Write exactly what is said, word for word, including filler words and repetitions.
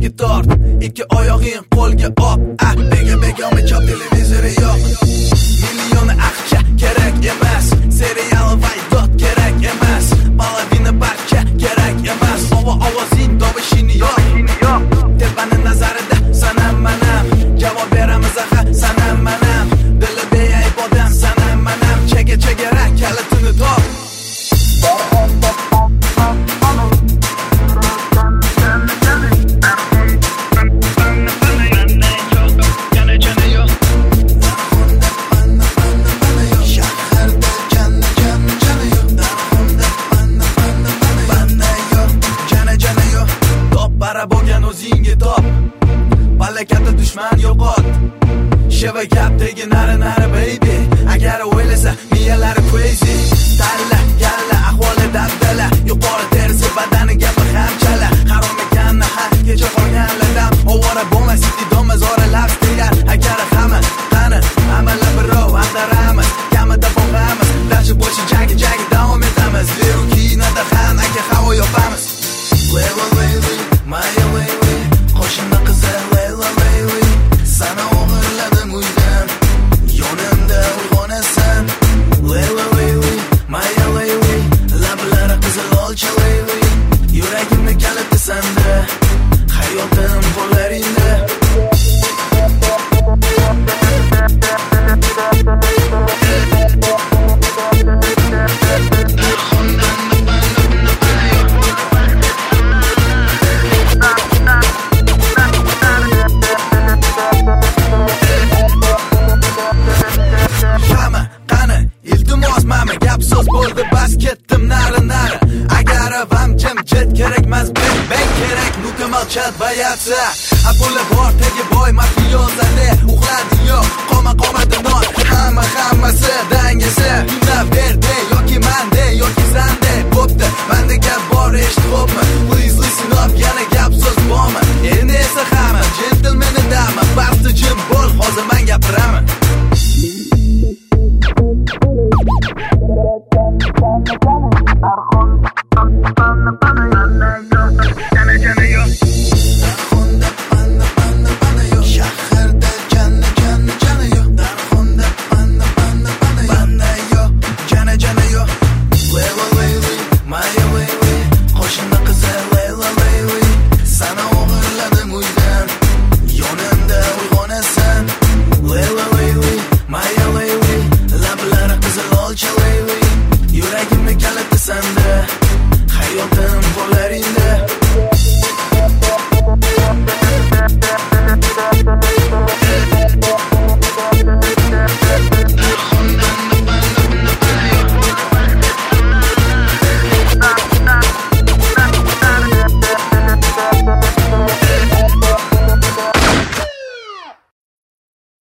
o'zingga tort. Ikki oyog'ing qo'lga op. Ah, bega bega chop televizori yo'q. Million aqcha kerak emas. Serial va dot kerak emas. Palavina barcha kerak emas. Ova ovozing dobishini yo'q. Tepani nazarida sanam manam. Javob beramiz aha sanam manam. Dili beyay bodam sanam manam. Chega chegara kalitini top. Bo'lgan o'zingga top. Balakatda dushman yo'qot. Sheva gapdagi nari nari baby. Agar o'ylasa miyalari crazy. Talla galla ahvoli dabdala. Yuqori terisi badani gapi ham chala. Harom ekan ha kecha qolganlardan. Ovora bo'lmas iqtidom zora lab degan. Agar hamma qani amalla birov andaramiz. Kamida bo'lamiz. Dashi bo'shi jagi jagi davom etamiz. Zero kinada ham aka havo yopamiz. Level baby Maya Lewy, qo'shimda qizlar Layla Lewy. Sana o'g'irladim uydan, yonimda uyg'onasan. Layla Lewy, Maya Lewy, lablari qizil olcha Lewy. Yuragimni kaliti sanda, hayotim qo'llaringda. Gap so'z bo'ldi bas ketdim nari nari. Agar avam jimjit kerakmas ben ben kerak mukammal chat bayatsa. Apollo bor tegi boy mafiyozade. Uxladi yo'q qoma qomadi non. Hamma hammasi dangisi. Tunda berde yoki mande yoki sande. Bo'pti menda gap bor eshit xo'pmi?